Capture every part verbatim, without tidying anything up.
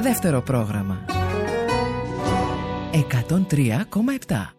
Δεύτερο πρόγραμμα εκατόν τρία κόμμα επτά.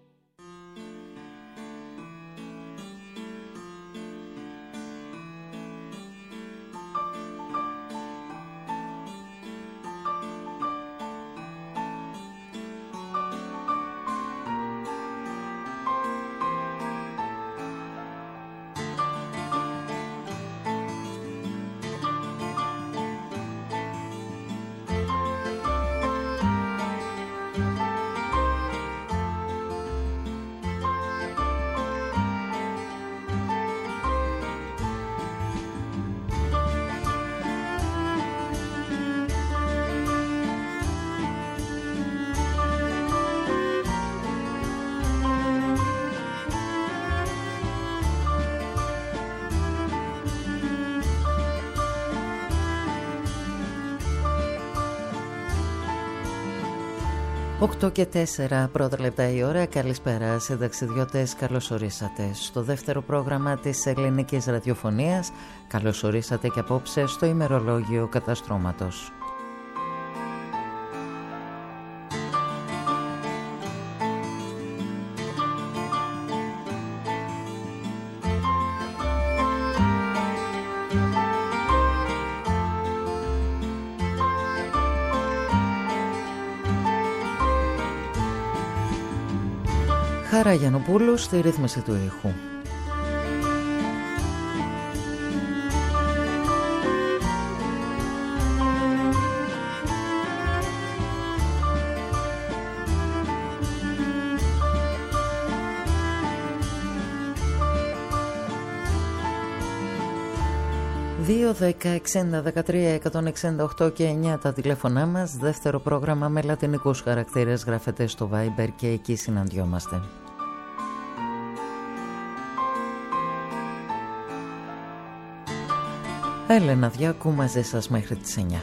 οκτώ και τέσσερα πρώτα λεπτά η ώρα. Καλησπέρα σε ταξιδιώτες, καλώς ορίσατε στο δεύτερο πρόγραμμα της ελληνικής ραδιοφωνίας. Καλώς ορίσατε και απόψε στο ημερολόγιο καταστρώματος. Χάρα Γιαννοπούλου στη ρύθμιση του ήχου. δύο, δέκα, εξήντα, δεκατρία, εκατόν εξήντα οκτώ και εννιά τα τηλέφωνά μας. Δεύτερο πρόγραμμα με λατινικούς χαρακτήρες γράφεται στο Viber και εκεί συναντιόμαστε. Έλενα Διάκου μαζί σας μέχρι τις εννιά.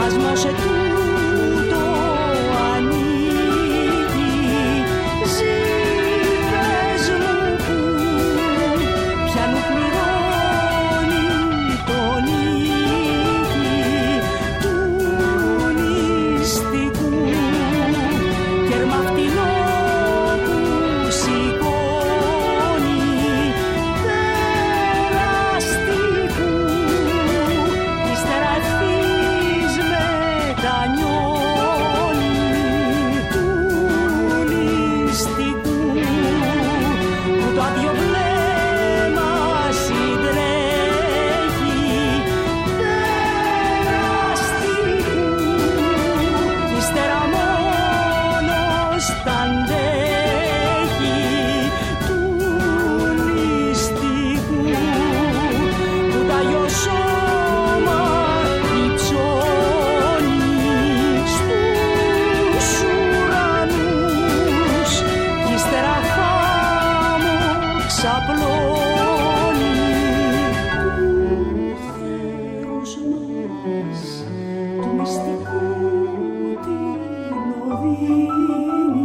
σπασμός τούτο ανοίγει. Ζει πες μου που πιανού πληρώνει το νίκη του νηστικού κέρμα φτηνό που σηκώνει περαστικού. Ύστερα ευθύς μετανιώνει του νηστικού που το άδειο βλέμμα συντρέχει περαστικού. Ύστερα μόνος τ' αντέχει του νηστικού που τ' Άγιο σώμα υψώνει στους ουρανούς κι ύστερα χάμω ξαπλώνει. Του θέρους μας του μυστικού την οδύνη.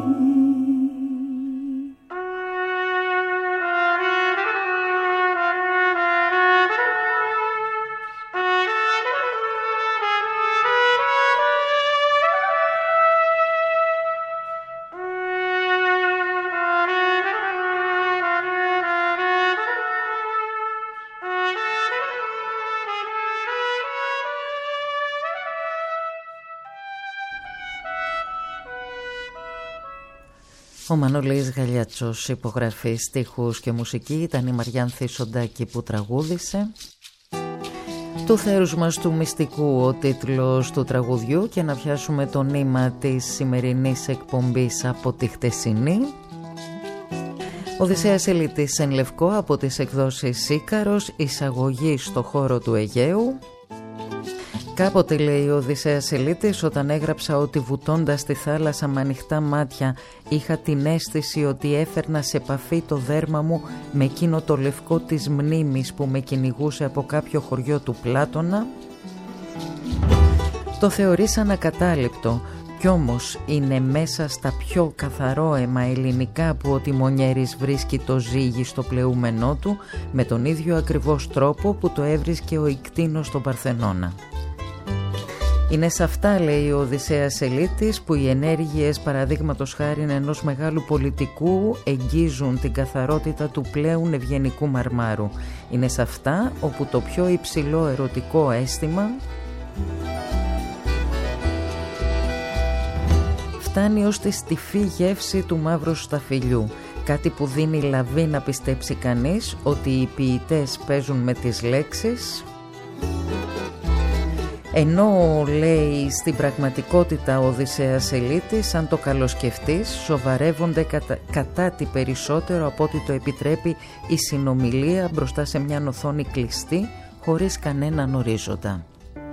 Ο Μανώλης Γαλιάτσος υπογραφή, στίχους και μουσική, ήταν η Μαριάνθη Σοντάκη που τραγούδισε. Του θέρους μας του μυστικού ο τίτλος του τραγουδιού, και να πιάσουμε το νήμα της σημερινής εκπομπής από τη χτεσινή. Οδυσσέας Ελίτης εν λευκό από τις εκδόσεις Ίκαρος, εισαγωγή στο χώρο του Αιγαίου. Κάποτε, λέει ο Οδυσσέας Ελίτης, όταν έγραψα ότι βουτώντας στη θάλασσα με ανοιχτά μάτια είχα την αίσθηση ότι έφερνα σε επαφή το δέρμα μου με εκείνο το λευκό της μνήμης που με κυνηγούσε από κάποιο χωριό του Πλάτωνα, το θεωρήσαν ακατάληπτο. Κι όμως είναι μέσα στα πιο καθαρόαιμα ελληνικά που ο τιμονιέρης βρίσκει το ζύγι στο πλεούμενό του, με τον ίδιο ακριβώς τρόπο που το έβρισκε ο Ικτίνος στον Παρθενώνα. Είναι σε αυτά, λέει ο Οδυσσέας Ελίτης, που οι ενέργειες παραδείγματος χάριν ενός μεγάλου πολιτικού εγγίζουν την καθαρότητα του πλέουν ευγενικού μαρμάρου. Είναι σε αυτά όπου το πιο υψηλό ερωτικό αίσθημα φτάνει ως τη στιφή γεύση του μαύρου σταφυλιού, κάτι που δίνει λαβή να πιστέψει κανείς ότι οι ποιητές παίζουν με τις λέξεις, ενώ, λέει, στην πραγματικότητα ο Οδυσσέας Ελίτης, αν το καλοσκεφτείς, σοβαρεύονται κατά, κατά τη περισσότερο από ό,τι το επιτρέπει η συνομιλία μπροστά σε μια οθόνη κλειστή, χωρίς κανέναν ορίζοντα.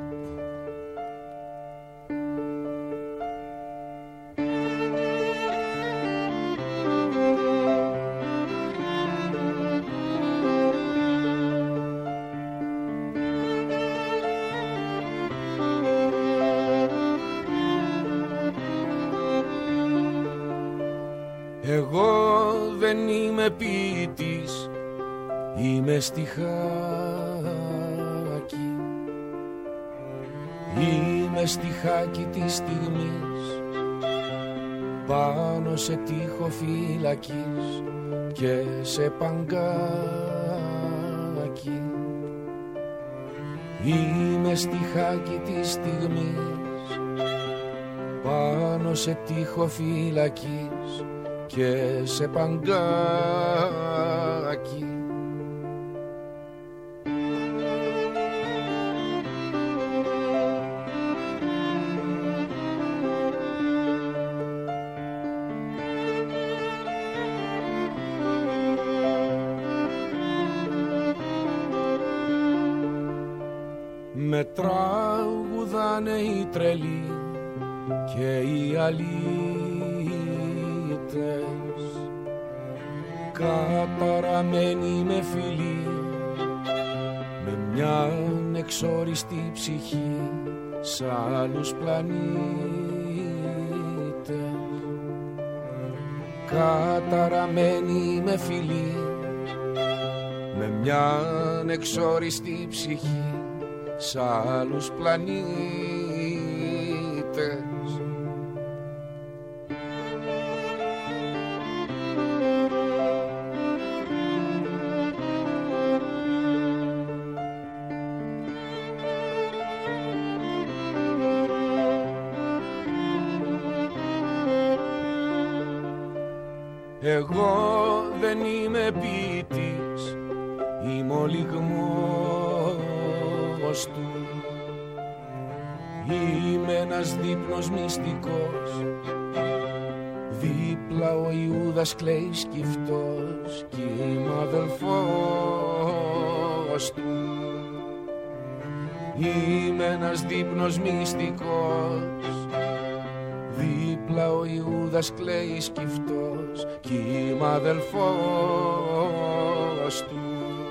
Εγώ δεν είμαι ποιητής, είμαι στιχάκι. Είμαι στιχάκι της στιγμής, πάνω σε τοίχο φυλακής και σε παγκάκι. Είμαι στιχάκι της στιγμής, πάνω σε τοίχο φυλακής και σε παγκάκι. Με τραγουδάνε οι τρελοί και οι αλήτες, καταραμένοι με φιλί, με μια εξόριστη ψυχή σ' άλλους πλανήτες. Καταραμένη με φιλή, με μια εξόριστη ψυχή, σ' άλλους πλανήτες. Εγώ δεν είμαι ποιητής, είμαι ο λυγμός του. Είμαι ένας δείπνος μυστικός, δίπλα ο Ιούδας κλαίει σκυφτός κι είμαι αδελφός του. Είμαι ένας δείπνος μυστικός, δίπλα ο Ιούδας κλαίει σκυφτός κι είμαι αδελφός του.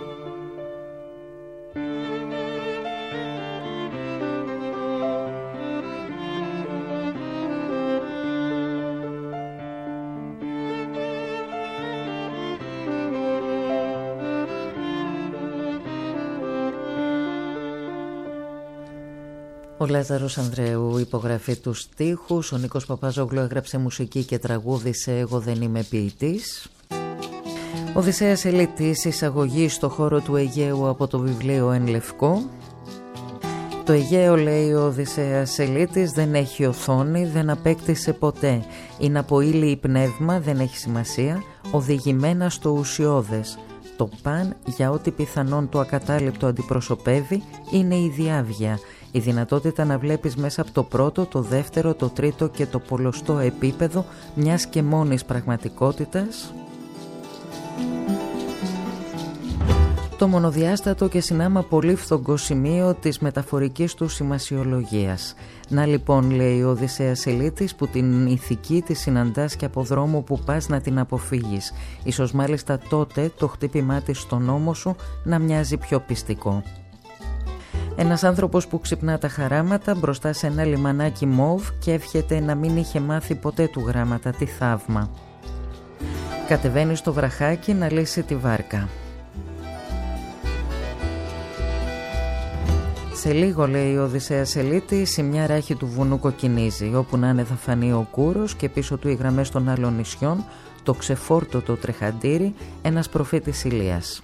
Ο Λάζαρος Ανδρέου υπογραφεί τους στίχους, ο Νίκος Παπαζόγλου έγραψε μουσική και τραγούδισε «Εγώ δεν είμαι ποιητής». Οδυσσέας Ελίτης, εισαγωγή στο χώρο του Αιγαίου από το βιβλίο Εν Λευκό. Το Αιγαίο, λέει ο Οδυσσέας Ελίτης, δεν έχει οθόνη, δεν απέκτησε ποτέ. Είναι από ύλη ή πνεύμα, δεν έχει σημασία, οδηγημένα στο ουσιώδες. Το παν, για ό,τι πιθανόν το ακατάληπτο αντιπροσωπεύει, είναι η διάβγεια. Η δυνατότητα να βλέπεις μέσα από το πρώτο, το δεύτερο, το τρίτο και το πολλοστό επίπεδο μιας και μόνης πραγματικότητας. Το μονοδιάστατο και συνάμα πολύ φθογκό σημείο της μεταφορικής του σημασιολογίας. Να λοιπόν, λέει ο Οδυσσέας Ελίτης, που την ηθική τη συναντάς και από δρόμο που πας να την αποφύγεις. Ίσως μάλιστα τότε το χτύπημά της στον νόμο σου να μοιάζει πιο πιστικό. Ένας άνθρωπος που ξυπνά τα χαράματα μπροστά σε ένα λιμανάκι μόβ και εύχεται να μην είχε μάθει ποτέ του γράμματα, τι θαύμα. Κατεβαίνει στο βραχάκι να λύσει τη βάρκα. Σε λίγο, λέει ο Οδυσσέας Ελίτης, η μια ράχη του βουνού κοκκινίζει. Όπου να είναι θα φανεί ο κούρος και πίσω του οι γραμμές των άλλων νησιών, το ξεφόρτωτο τρεχαντήρι, ένας προφήτης Ηλίας.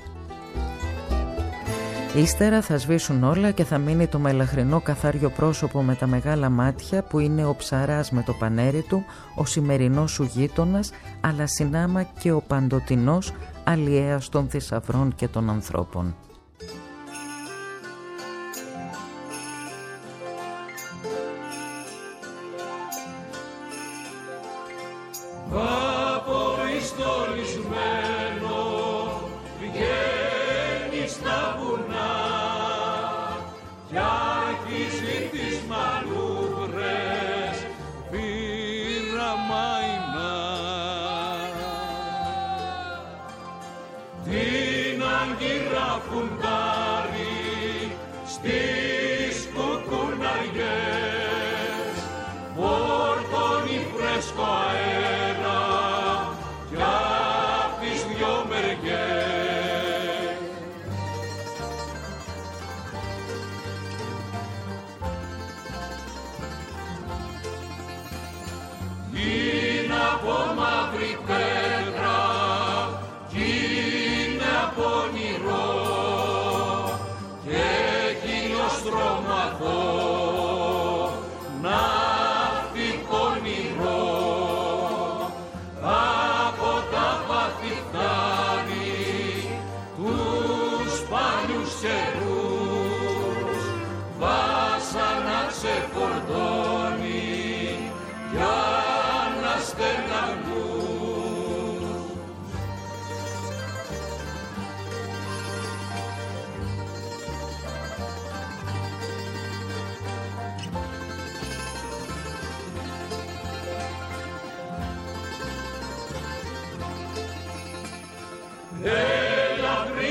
Ύστερα θα σβήσουν όλα και θα μείνει το μελαχρινό καθάριο πρόσωπο με τα μεγάλα μάτια που είναι ο ψαράς με το πανέρι του, ο σημερινός σου γείτονας, αλλά συνάμα και ο παντοτινός αλλιέας των θησαυρών και των ανθρώπων.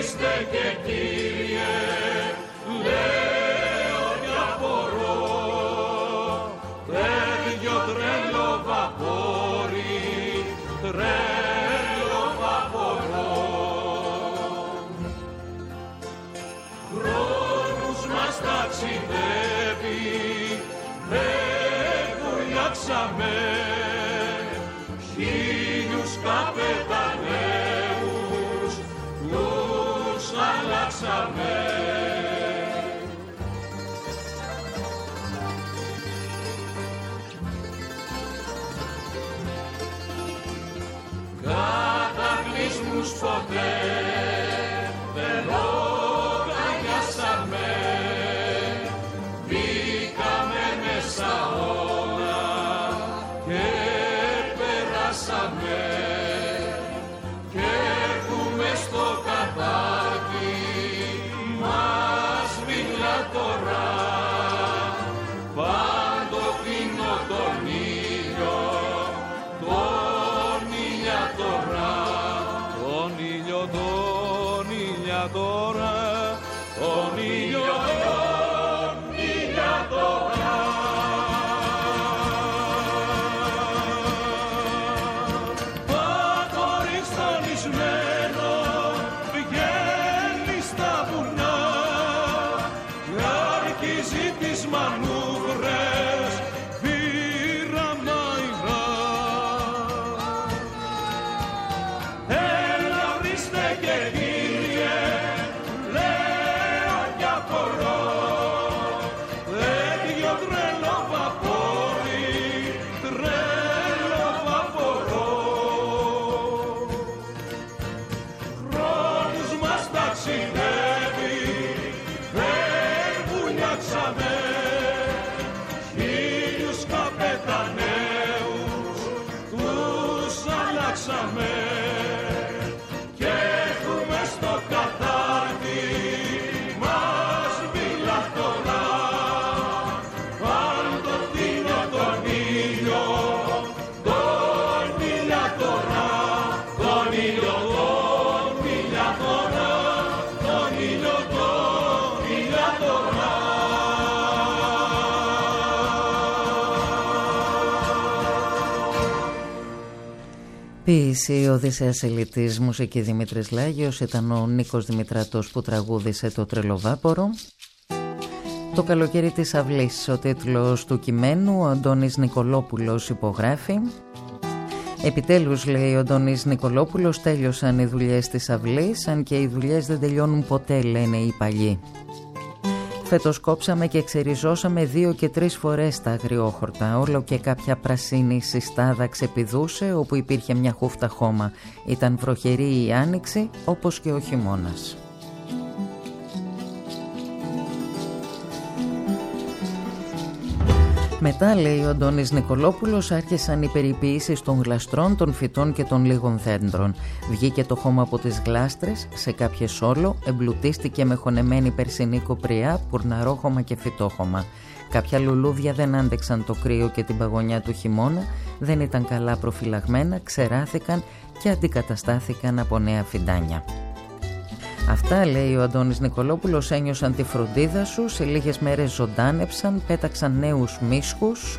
Και Κύριε, λέω και απορώ, αλλάξαμε, χίλιους καπεταναίους τους αλλάξαμε. Κατακλυσμούς ποτέ δεν οργανιάσαμε, μπήκαμε μέσα όλα και περάσαμε και έχουμε στο κατάρτι μας μιλά τώρα παντοτινό τον ήλιο, τον ηλιατορά, τον ήλιο, τον ηλιατορά, τον ήλιο, τον ηλιατορά. Παγόρι στολισμένο πηγαίνει στα βουνά και αρχίζει τις μανούβρες πειραμαϊρά. Έλα βρίστε και κύριε, λέω κι απορώ, τέτοιο τρελό βαπόρι, τρελό βαπορό. Χρόνους μας ταξιδεύει, δεν βουλιάξαμε, χίλιους καπεταναίους τους αλλάξαμε και έχουμε στο κατάρτι μας μιλά τώρα παντοτινό τον ήλιο, τον ηλιατορά, τον ήλιο, τον ηλιατορά, τον ήλιο, τον ηλιατορά. Ποίηση Οδυσσέας Ελιτής, μουσική Δημήτρης Λάγιος, ήταν ο Νίκος Δημητράτος που τραγούδισε το Τρελοβάπορο. Το καλοκαίρι της αυλής, ο τίτλος του κειμένου, ο Αντώνης Νικολόπουλος υπογράφει. Επιτέλους, λέει ο Αντώνης Νικολόπουλος, τέλειωσαν οι δουλειές της αυλής, αν και οι δουλειές δεν τελειώνουν ποτέ, λένε οι παλιοί. Φέτος κόψαμε και ξεριζώσαμε δύο και τρεις φορές τα αγριόχορτα. Όλο και κάποια πρασίνη συστάδα ξεπηδούσε όπου υπήρχε μια χούφτα χώμα. Ήταν βροχερή η άνοιξη όπως και ο χειμώνας. Μετά, λέει ο Αντώνης Νικολόπουλος, άρχισαν οι περιποίησεις των γλαστρών, των φυτών και των λίγων δέντρων. Βγήκε το χώμα από τις γλάστρες, σε κάποιες όλο, εμπλουτίστηκε με χωνεμένη περσινή κοπριά, πουρναρόχωμα και φυτόχωμα. Κάποια λουλούδια δεν άντεξαν το κρύο και την παγωνιά του χειμώνα, δεν ήταν καλά προφυλαγμένα, ξεράθηκαν και αντικαταστάθηκαν από νέα φυντάνια. Αυτά, λέει ο Αντώνης Νικολόπουλος, ένιωσαν τη φροντίδα σου, σε λίγες μέρες ζωντάνεψαν, πέταξαν νέους μίσχους,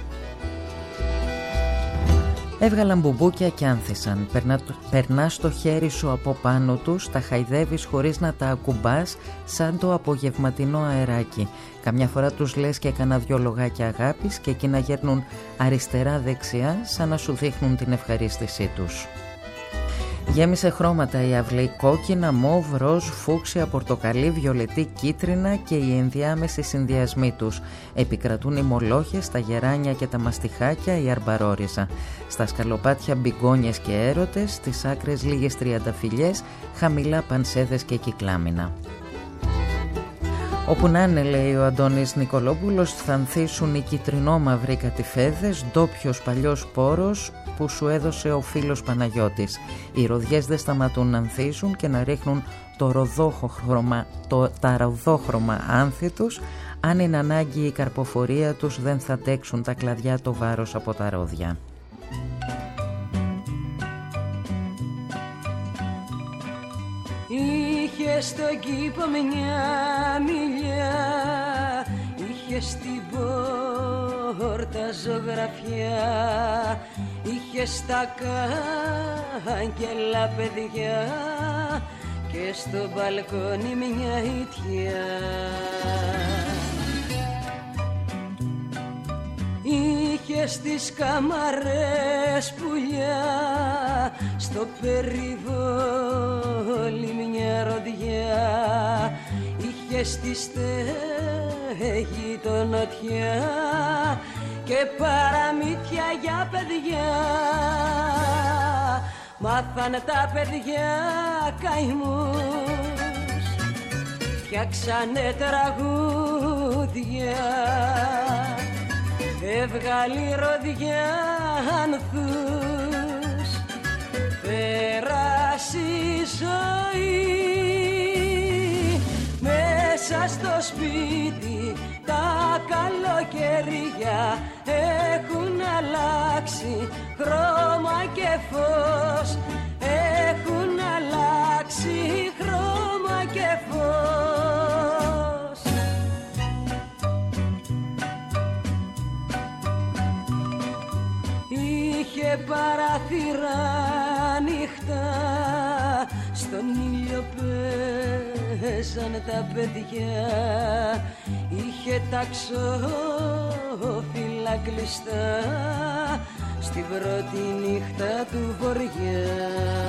έβγαλαν μπουμπούκια και άνθησαν. Περνά, περνάς το χέρι σου από πάνω τους, τα χαϊδεύεις χωρίς να τα ακουμπάς, σαν το απογευματινό αεράκι. Καμιά φορά τους λες και έκανα δυο λογάκια αγάπης και εκείνα γέρνουν αριστερά-δεξιά, σαν να σου δείχνουν την ευχαρίστησή τους. Γέμισε χρώματα η αυλή, κόκκινα, μόβ, ροζ, φούξια, πορτοκαλί, βιολετή, κίτρινα και οι ενδιάμεσοι συνδυασμοί τους. Επικρατούν οι μολόχες, τα γεράνια και τα μαστιχάκια, η αρμπαρόριζα. Στα σκαλοπάτια μπιγκόνιες και έρωτες, στις άκρες λίγες τριανταφυλλιές, χαμηλά πανσέδες και κυκλάμινα. Όπου να είναι, λέει ο Αντώνης Νικολόπουλος, θα ανθίσουν οι κυτρινόμαυροι κατηφέδες, ντόπιος παλιός πόρος που σου έδωσε ο φίλος Παναγιώτης. Οι ροδιές δεν σταματούν να ανθίζουν και να ρίχνουν το ροδόχρωμα, το, τα ροδόχρωμα άνθη τους. Αν είναι ανάγκη η καρποφορία τους, δεν θα αντέξουν τα κλαδιά το βάρος από τα ρόδια. Είχε στον κήπο μια μιλιά, είχε στην πόρτα ζωγραφιά, είχε στα κάγκελα παιδιά και στο μπαλκόνι μια ιτιά. είχε στις καμαρές πουλιά, στο περιβόλι μια ροδιά, είχε στη στέγη το νοτιά και παραμύθια για παιδιά. Μάθανε τα παιδιά καημούς, φτιάξανε τραγούδια, έβγαλε ροδιά ανθούς, πέρασε η ζωή. Μέσα στο σπίτι τα καλοκαιρία έχουν αλλάξει χρώμα και φως, έχουν αλλάξει χρώμα και φως. Είχε παράθυρα ανοιχτά, στον ήλιο παίζανε τα παιδιά, είχε τα ξόφυλλα κλειστά στην πρώτη νύχτα του βοριά.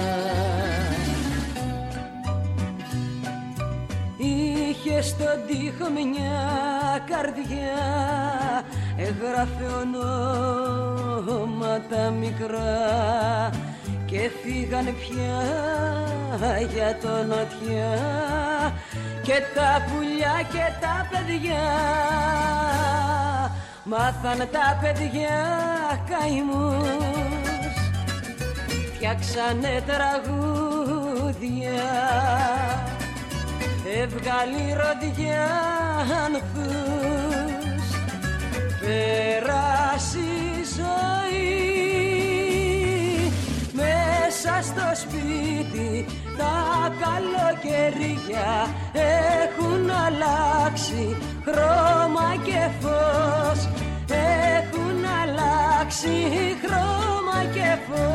Είχε στον τοίχο μια καρδιά, έγραφε ονόματα μικρά και φύγανε πια για το νοτιά και τα πουλιά και τα παιδιά. Μάθανε τα παιδιά καημούς, φτιάξανε τραγούδια, έβγαλε ροδιά ανθούς, πέρασε η ζωή. Μέσα στο σπίτι τα καλοκαιρία έχουν αλλάξει χρώμα και φως, έχουν αλλάξει χρώμα και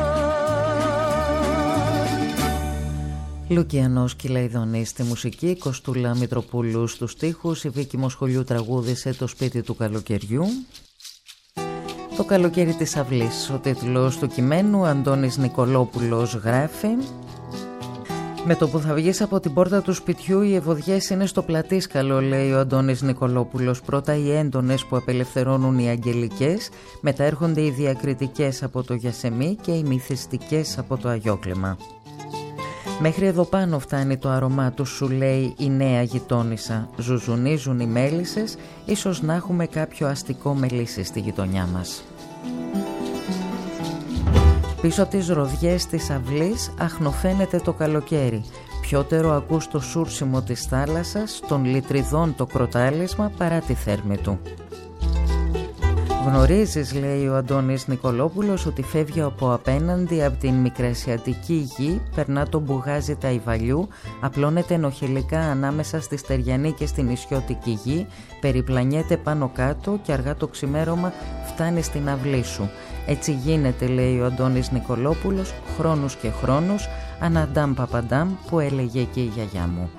φως. Λουκιανός Κυλαϊδονής στη μουσική, Κωστούλα Μητροπούλου στους στίχους, η Βίκη Μοσχολιού τραγούδισε το σπίτι του καλοκαιριού. Το καλοκαίρι της αυλής, ο τίτλος του κειμένου. Αντώνης Νικολόπουλος γράφει: με το που θα βγεις από την πόρτα του σπιτιού, οι ευωδιές είναι στο πλατήσκαλο, λέει ο Αντώνης Νικολόπουλος. Πρώτα οι έντονες που απελευθερώνουν οι αγγελικές, μετά έρχονται οι διακριτικές από το Γιασεμί και οι μυθιστικές από το Αγιόκλεμα. Μέχρι εδώ πάνω φτάνει το άρωμά του, σου λέει η νέα γειτόνισσα. Ζουζουνίζουν οι μέλισσες, ίσως να έχουμε κάποιο αστικό μελίσι στη γειτονιά μας. Πίσω από τις ροδιές της αυλής αχνοφαίνεται το καλοκαίρι. Πιότερο ακούς το σούρσιμο της θάλασσας, των λιτριδών το κροτάλισμα παρά τη θέρμη του. Γνωρίζεις, λέει ο Αντώνης Νικολόπουλος, ότι φεύγει από απέναντι από την μικρασιατική γη, περνά τον μπουγάζι τα Ιβαλιού, απλώνεται ενοχελικά ανάμεσα στη στεριανή και στη νησιώτικη γη, περιπλανιέται πάνω κάτω και αργά το ξημέρωμα φτάνει στην αυλή σου. Έτσι γίνεται, λέει ο Αντώνης Νικολόπουλος, χρόνους και χρόνους, αναντάμ παπαντάμ που έλεγε και η γιαγιά μου.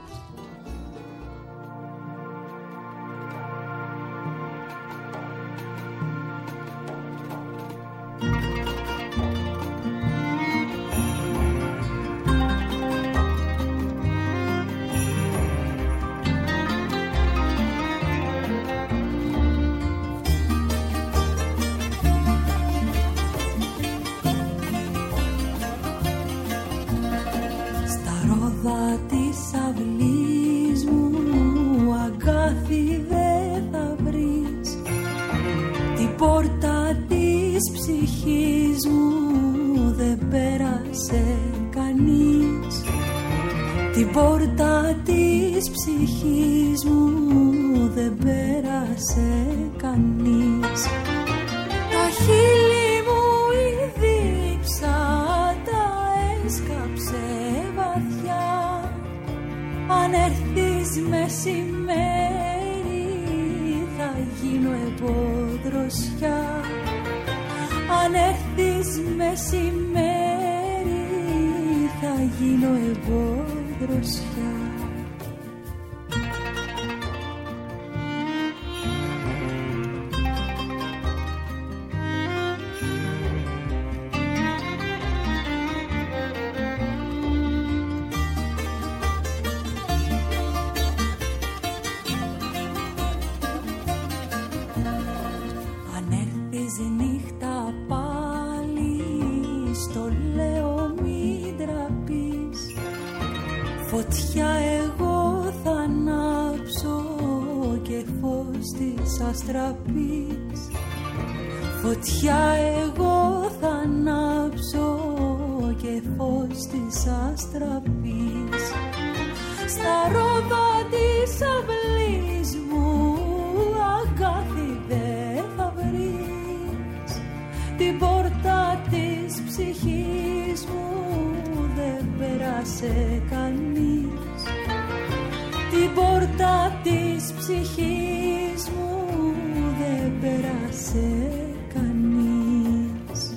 Φωτιά εγώ θα ανάψω και φως της αστραπής. Φωτιά εγώ θα ανάψω και φως της αστραπής. Στα ρόδα της αυλής μου αγκάθι δε θα βρεις. Την πόρτα της ψυχής μου δεν πέρασε κανείς. Την πόρτα της ψυχής μου δεν πέρασε κανείς.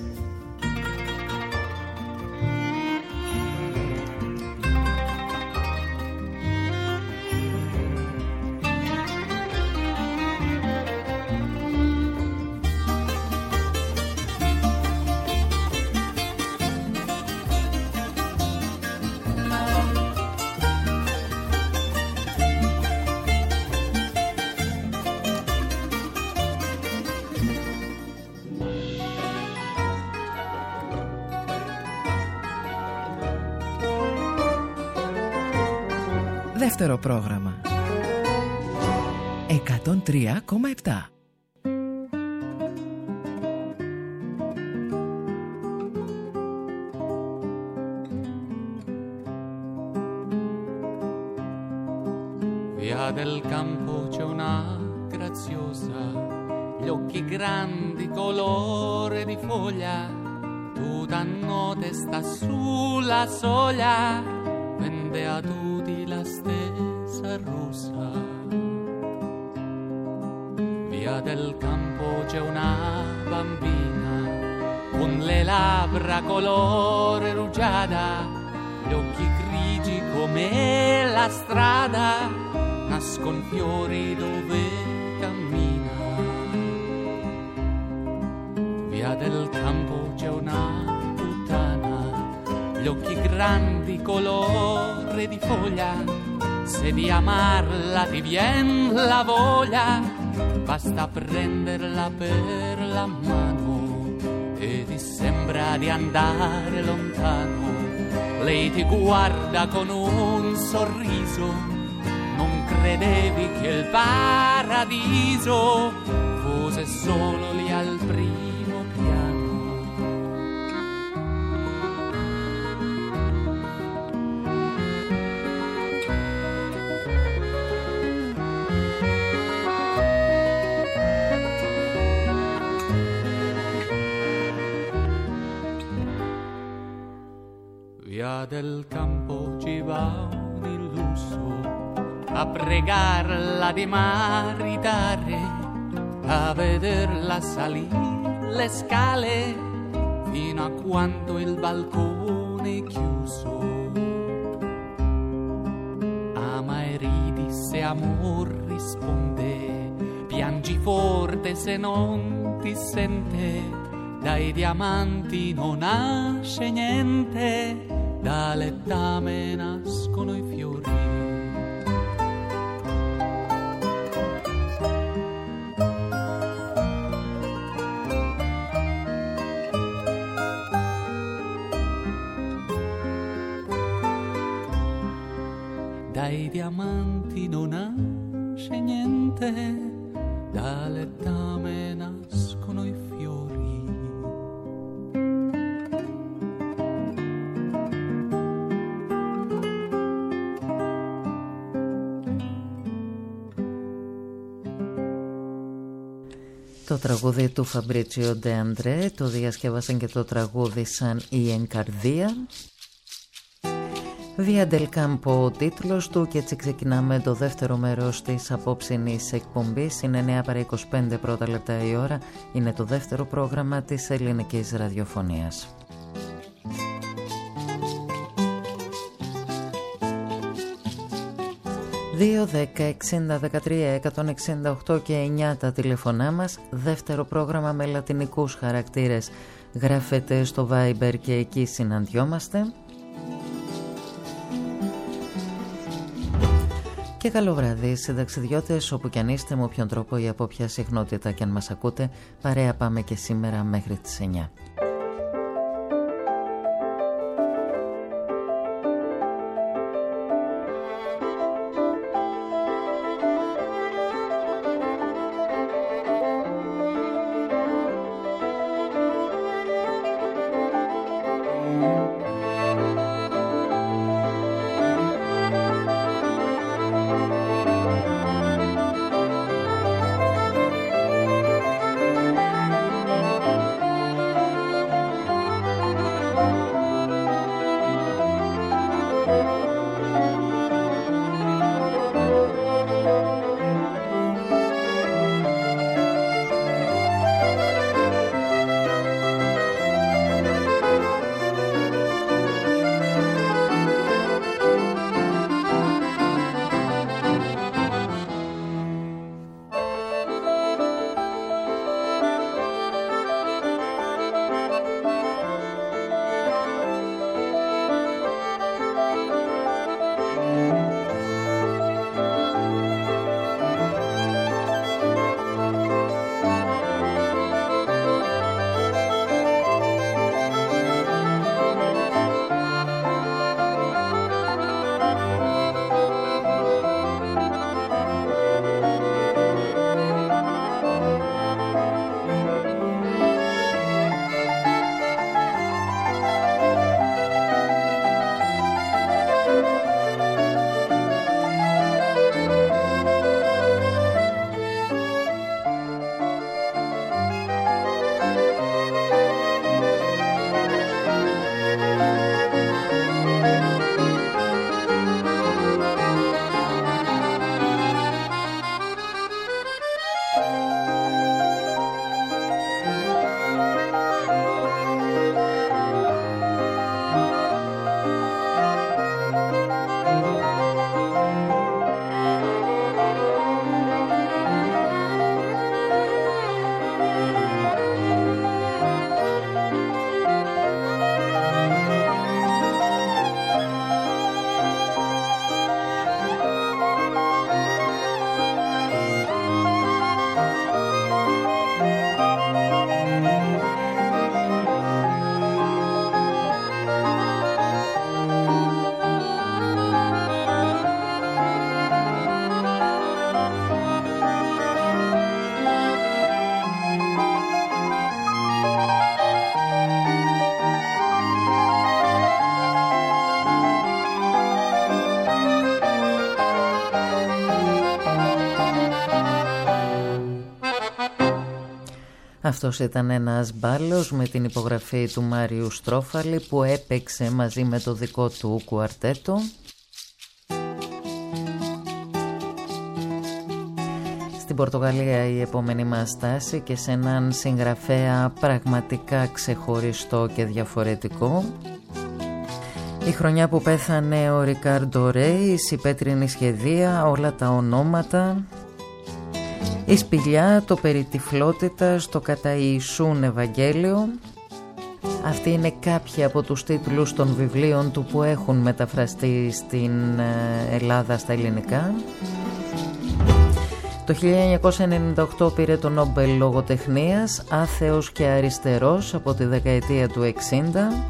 Δεύτερο πρόγραμμα εκατόν τρία κόμμα επτά. Via del campo c'è una graziosa, gli occhi grandi colore di foglia, tutta notte sta sulla soglia, vende a tutti la stessa rosa. Via del campo c'è una bambina con le labbra colore rugiada, gli occhi grigi come la strada, nascon fiori dove cammina. Via del campo c'è una puttana, gli occhi grandi colore di foglia, se di amarla ti vien la voglia, basta prenderla per la mano e ti sembra di andare lontano. Lei ti guarda con un sorriso, non credevi che il paradiso fosse solo lì al primo piano. Via del campo ci va un illuso a pregarla di maritare, a vederla salire le scale fino a quando il balcone è chiuso. Ama e ridi se amor risponde, piangi forte se non ti sente, dai diamanti non nasce niente, da lettame nascono i fiori. Dai diamanti non nasce niente, da lettame nascono i fiori. Το τραγούδι του Φαμπρίτσιο Ντε Αντρέ, το διασκεύασαν και το τραγούδισαν η Ενκαρδία. Via del Campo ο τίτλος του, και έτσι ξεκινάμε το δεύτερο μέρος της απόψινής εκπομπής. Είναι εννιά παρά είκοσι πέντε πρώτα λεπτά η ώρα. Είναι το δεύτερο πρόγραμμα της ελληνικής ραδιοφωνίας. δύο δέκα εξήντα δεκατρία εκατόν εξήντα οκτώ και εννιά τα τηλεφωνά μας. Δεύτερο πρόγραμμα με λατινικούς χαρακτήρες γράφεται στο Viber και εκεί συναντιόμαστε. Και καλό βράδυ συνταξιδιώτες, όπου κι αν είστε, με όποιον τρόπο ή από ποια συχνότητα κι αν μας ακούτε. Παρέα πάμε και σήμερα μέχρι τις εννιά. Αυτός ήταν ένας μπάλος με την υπογραφή του Μάριου Στρόφαλη που έπαιξε μαζί με το δικό του κουαρτέτο. Στην Πορτογαλία η επόμενη μας στάση και σε έναν συγγραφέα πραγματικά ξεχωριστό και διαφορετικό. Η χρονιά που πέθανε ο Ρικάρντο Ρέις, η πέτρινη σχεδία, όλα τα ονόματα, η σπηλιά, το περί τυφλότητας, το κατά Ιησούν Ευαγγέλιο. Αυτοί είναι κάποιοι από τους τίτλους των βιβλίων του που έχουν μεταφραστεί στην Ελλάδα στα ελληνικά. Το χίλια εννιακόσια ενενήντα οκτώ πήρε το Νόμπελ Λογοτεχνίας, άθεος και αριστερός από τη δεκαετία του εξήντα.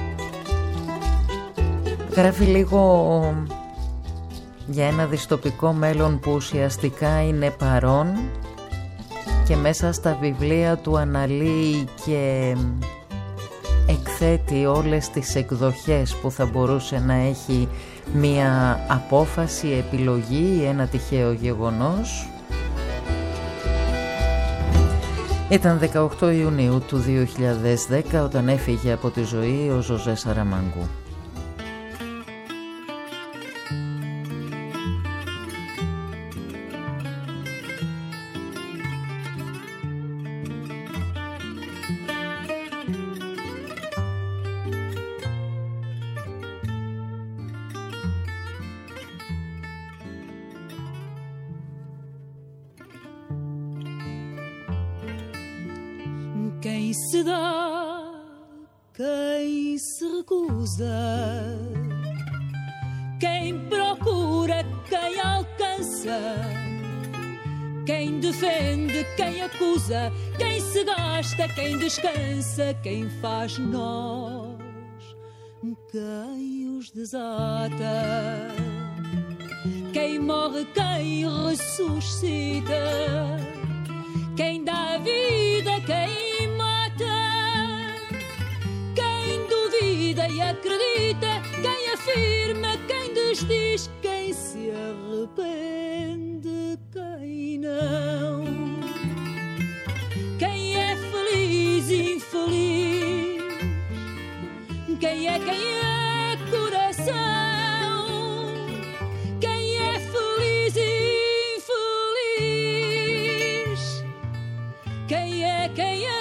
Γράφει λίγο για ένα δυστοπικό μέλλον που ουσιαστικά είναι παρόν και μέσα στα βιβλία του αναλύει και εκθέτει όλες τις εκδοχές που θα μπορούσε να έχει μία απόφαση, επιλογή ή ένα τυχαίο γεγονός. Ήταν δεκαοκτώ Ιουνίου του δύο χιλιάδες δέκα όταν έφυγε από τη ζωή ο Ζωζέ Σαραμάγκου. Quem se dá, quem se recusa, quem procura, quem alcança, quem defende, quem acusa, quem se gasta, quem descansa, quem faz nós, quem os desata, quem morre, quem ressuscita, quem dá vida, quem e acredita, quem afirma, quem desdiz, quem se arrepende, quem não, quem é feliz, infeliz, quem é, quem é coração, quem é feliz, infeliz, quem é, quem é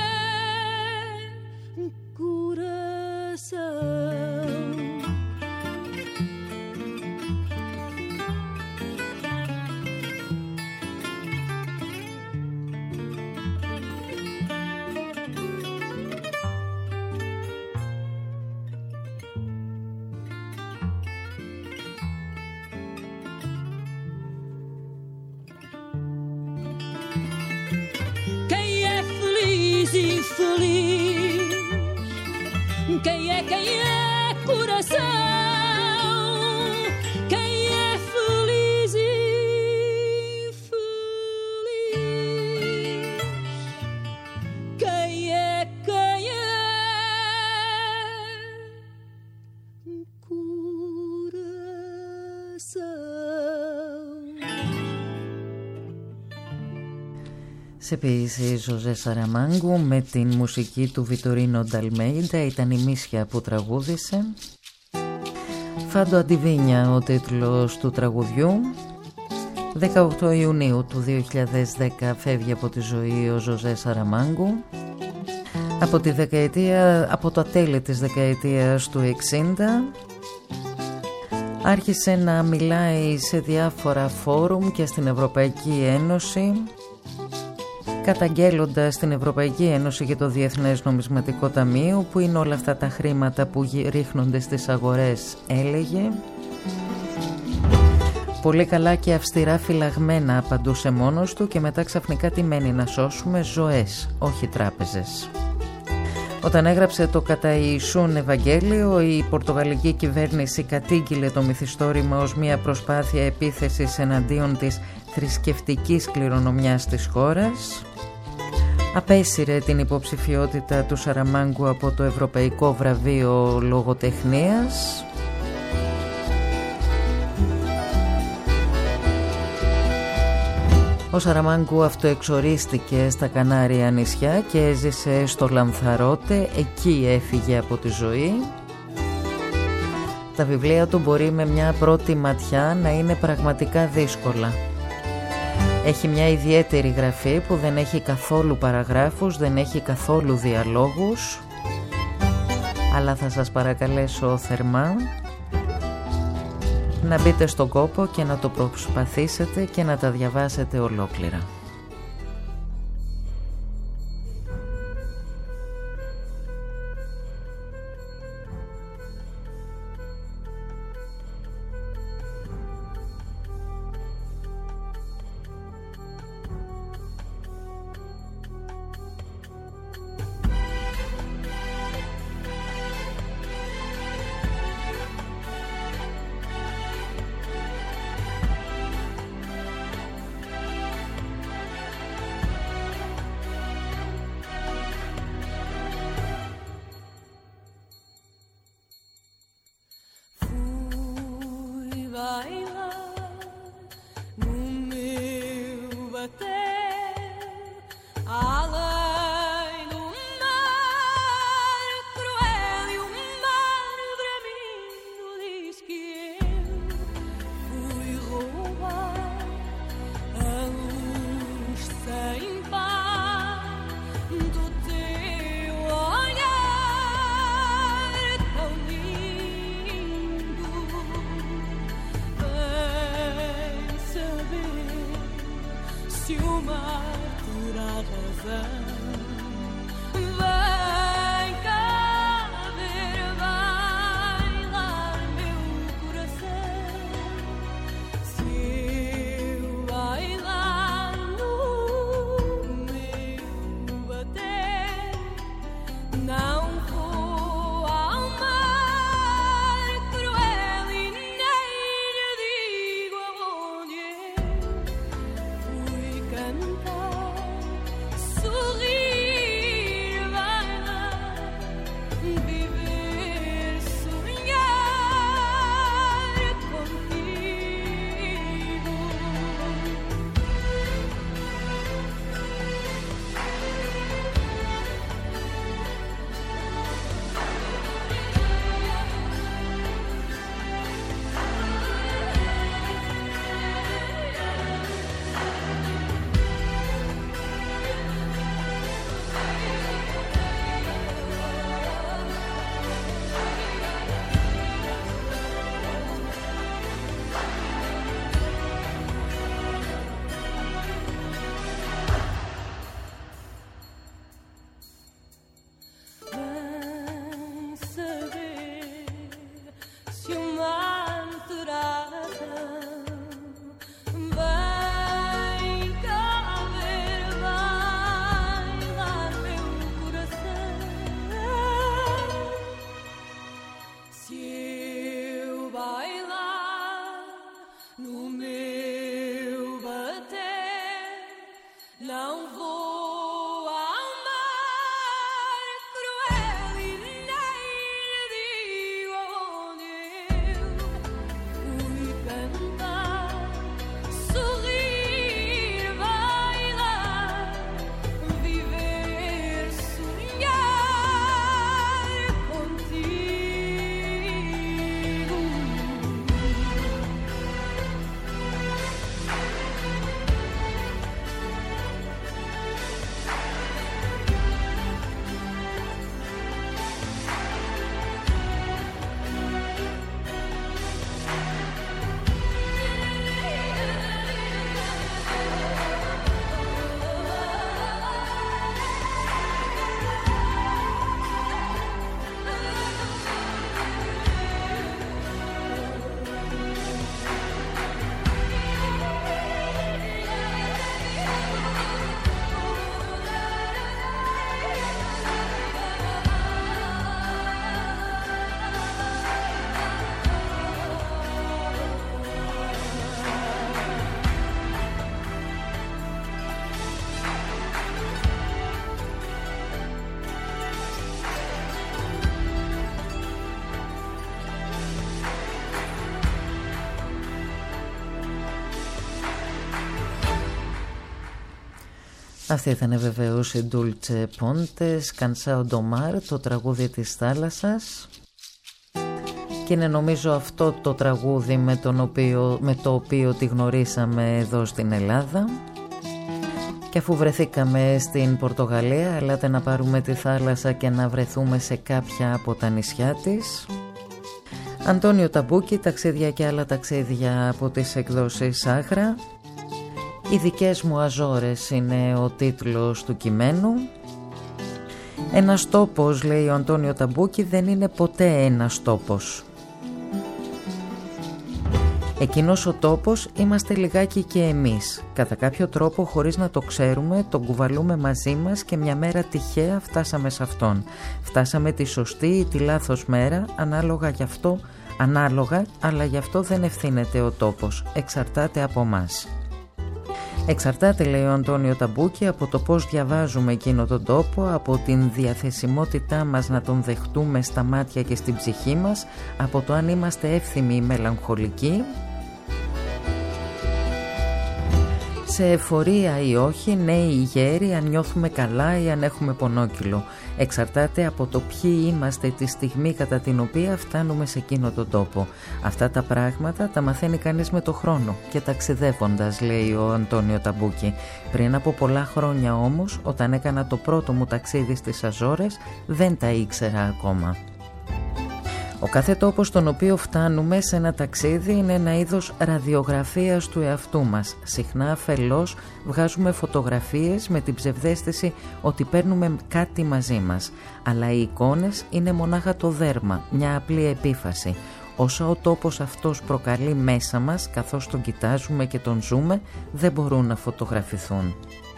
infeliz, quem é, quem é coração, quem é feliz e infeliz, quem é, quem é Σε ποίηση Ζωζέ Σαραμάγκου με την μουσική του Βιτορίνο Νταλμέιντα, ήταν η Μίσια που τραγούδισε. Φάντο Αντιβίνια ο τίτλος του τραγουδιού. δεκαοκτώ Ιουνίου του δύο χιλιάδες δέκα φεύγει από τη ζωή ο Ζωζέ Σαραμάγκου. Από τη δεκαετία, από τα τέλη της δεκαετίας του εξήντα άρχισε να μιλάει σε διάφορα φόρουμ και στην Ευρωπαϊκή Ένωση, καταγγέλλοντας την Ευρωπαϊκή Ένωση και το Διεθνές Νομισματικό Ταμείο, που είναι όλα αυτά τα χρήματα που ρίχνονται στις αγορές, έλεγε. Πολύ καλά και αυστηρά φυλαγμένα, απαντούσε μόνος του, και μετά ξαφνικά τι μένει να σώσουμε? Ζωές, όχι τράπεζες. Όταν έγραψε το κατά Ιησούν Ευαγγέλιο, η πορτογαλική κυβέρνηση κατήγγειλε το μυθιστόρημα ως μια προσπάθεια επίθεσης εναντίον της θρησκευτικής κληρονομιάς της χώρας. Απέσυρε την υποψηφιότητα του Σαραμάγκου από το Ευρωπαϊκό Βραβείο Λογοτεχνίας. Ο Ο Σαραμάγκου αυτοεξορίστηκε στα Κανάρια νησιά και έζησε στο Λανθαρότε, εκεί έφυγε από τη ζωή. Τα βιβλία του μπορεί με μια πρώτη ματιά να είναι πραγματικά δύσκολα. Έχει μια ιδιαίτερη γραφή που δεν έχει καθόλου παραγράφους, δεν έχει καθόλου διαλόγους, αλλά θα σας παρακαλέσω θερμά να μπείτε στον κόπο και να το προσπαθήσετε και να τα διαβάσετε ολόκληρα. Αυτή ήταν βεβαίως η Dulce Pontes, Cansao do Mar, το τραγούδι της θάλασσας. Και είναι νομίζω αυτό το τραγούδι με, τον οποίο, με το οποίο τη γνωρίσαμε εδώ στην Ελλάδα. Και αφού βρεθήκαμε στην Πορτογαλία, ελάτε να πάρουμε τη θάλασσα και να βρεθούμε σε κάποια από τα νησιά της. Αντώνιο Ταμπούκι, ταξίδια και άλλα ταξίδια από τις εκδόσεις Άγρα. Οι δικές μου Αζόρες είναι ο τίτλος του κειμένου. Ένας τόπος, λέει ο Αντώνιο Ταμπούκι, δεν είναι ποτέ ένας τόπος. Εκείνος ο τόπος είμαστε λιγάκι και εμείς. Κατά κάποιο τρόπο, χωρίς να το ξέρουμε, τον κουβαλούμε μαζί μας και μια μέρα τυχαία φτάσαμε σε αυτόν. Φτάσαμε τη σωστή ή τη λάθος μέρα, ανάλογα γι' αυτό, ανάλογα, αλλά γι' αυτό δεν ευθύνεται ο τόπος. Εξαρτάται από μας. Εξαρτάται, λέει ο Αντώνιο Ταμπούκι, από το πώς διαβάζουμε εκείνο τον τόπο, από την διαθεσιμότητά μας να τον δεχτούμε στα μάτια και στην ψυχή μας, από το αν είμαστε εύθυμοι ή μελαγχολικοί, σε εφορία ή όχι, νέοι ή γέροι, αν νιώθουμε καλά ή αν έχουμε πονόκυλο. Εξαρτάται από το ποιοι είμαστε τη στιγμή κατά την οποία φτάνουμε σε εκείνο τον τόπο. Αυτά τα πράγματα τα μαθαίνει κανείς με το χρόνο και ταξιδεύοντας, λέει ο Αντώνιο Ταμπούκι. Πριν από πολλά χρόνια όμως, όταν έκανα το πρώτο μου ταξίδι στις Αζόρες, δεν τα ήξερα ακόμα. Ο κάθε τόπος στον οποίο φτάνουμε σε ένα ταξίδι είναι ένα είδος ραδιογραφίας του εαυτού μας. Συχνά αφελώς βγάζουμε φωτογραφίες με την ψευδαίσθηση ότι παίρνουμε κάτι μαζί μας. Αλλά οι εικόνες είναι μονάχα το δέρμα, μια απλή επίφαση. Όσα ο τόπος αυτός προκαλεί μέσα μας, καθώς τον κοιτάζουμε και τον ζούμε, δεν μπορούν να φωτογραφηθούν.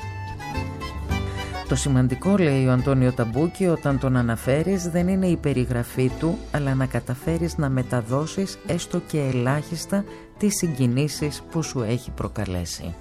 Το σημαντικό, λέει ο Αντώνιο Ταμπούκι, όταν τον αναφέρεις δεν είναι η περιγραφή του, αλλά να καταφέρεις να μεταδώσεις έστω και ελάχιστα τις συγκινήσεις που σου έχει προκαλέσει.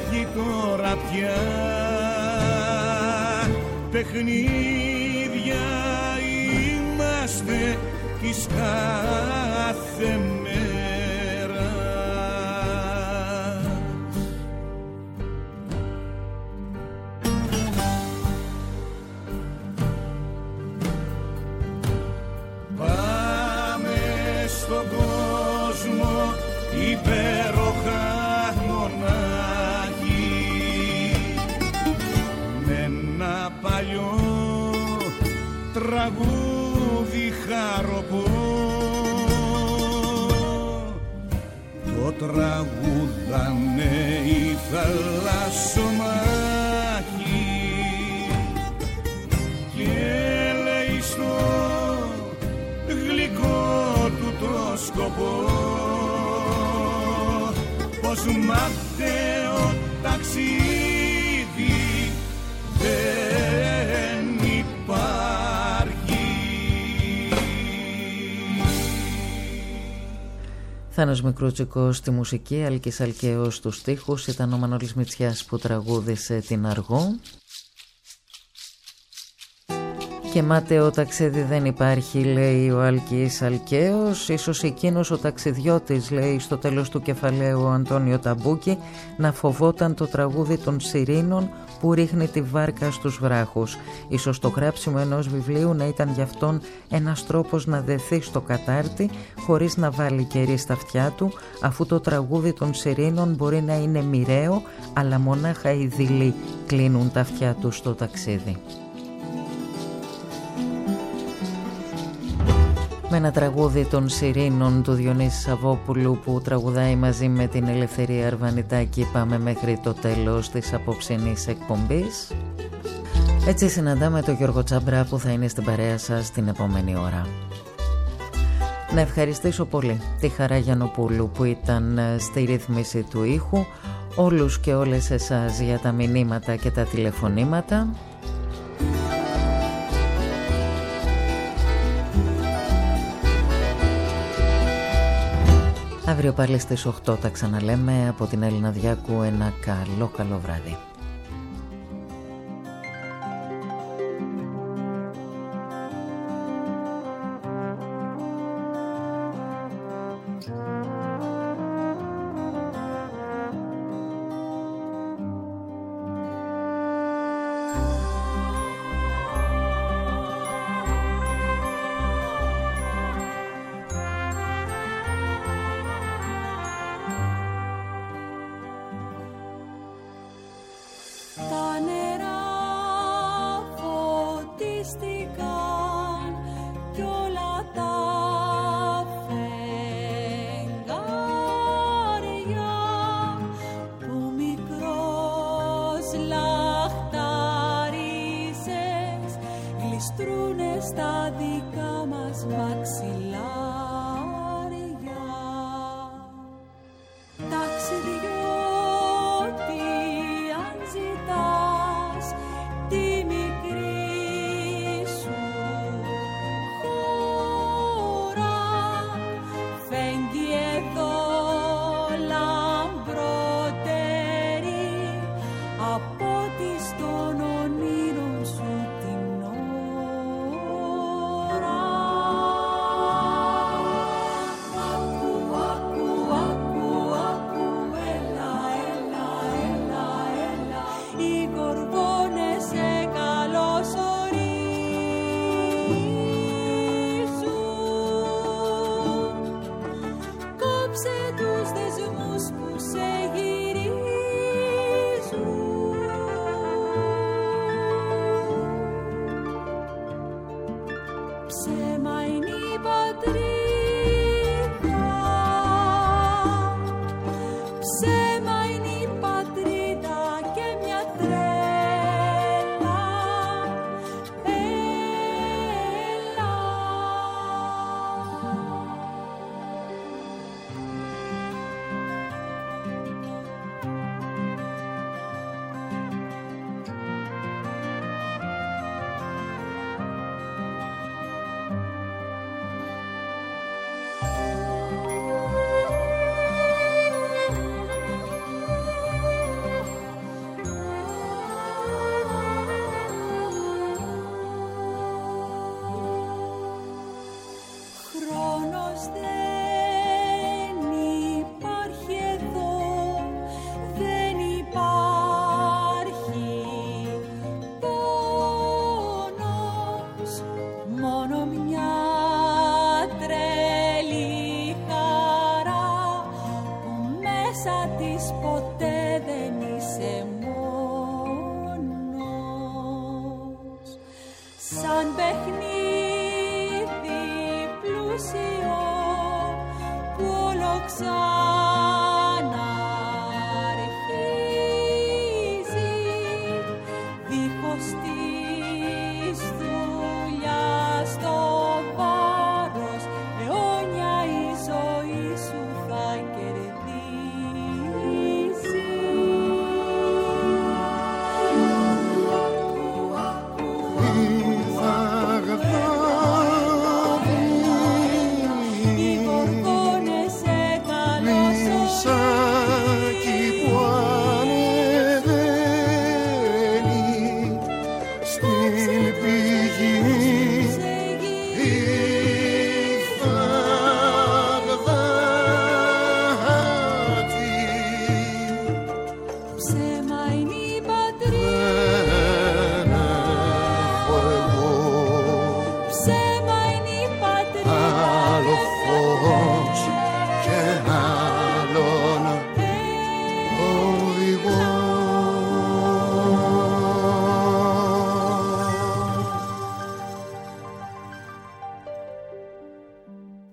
όχι τώρα πια. Παιχνίδια είμαστε της κάθε μέρα. Πάμε στον κόσμο υπέροχα μονάχη, με ένα παλιό τραγούδι χαροπό. Το τραγούδανε οι θαλασσομάχοι και λέει στο γλυκό του το σκοπό πως μάταιο ταξίδι δεν υπάρχει. Θάνος Μικρούτσικος στη μουσική, Άλκης Αλκαίος στους στίχους. Ήταν ο Μανώλης Μητσιάς που τραγούδισε την Αργό. Και μάταιο ταξίδι δεν υπάρχει, λέει ο Άλκης Αλκαίος. Ίσως εκείνος ο ταξιδιώτης, λέει στο τέλος του κεφαλαίου ο Αντώνιο Ταμπούκη, να φοβόταν το τραγούδι των Σιρήνων που ρίχνει τη βάρκα στους βράχους. Ίσως το γράψιμο ενός βιβλίου να ήταν γι' αυτόν ένας τρόπος να δεθεί στο κατάρτι χωρίς να βάλει κερί στα αυτιά του, αφού το τραγούδι των Σιρήνων μπορεί να είναι μοιραίο, αλλά μονάχα οι δειλοί κλείνουν τα αυτιά τους στο ταξίδι. Με ένα τραγούδι των Σιρήνων του Διονύση Σαββόπουλου που τραγουδάει μαζί με την Ελευθερία Αρβανιτάκη πάμε μέχρι το τέλος της απόψινής εκπομπής. Έτσι συναντάμε τον Γιώργο Τσάμπρα που θα είναι στην παρέα σας την επόμενη ώρα. Να ευχαριστήσω πολύ τη Χαρά Γιαννοπούλου που ήταν στη ρύθμιση του ήχου, όλους και όλες εσάς για τα μηνύματα και τα τηλεφωνήματα. Αύριο πάλι στις οκτώ τα ξαναλέμε. Από την Έλληνα Διάκου ένα καλό καλό βράδυ. από τη στον ονείρο.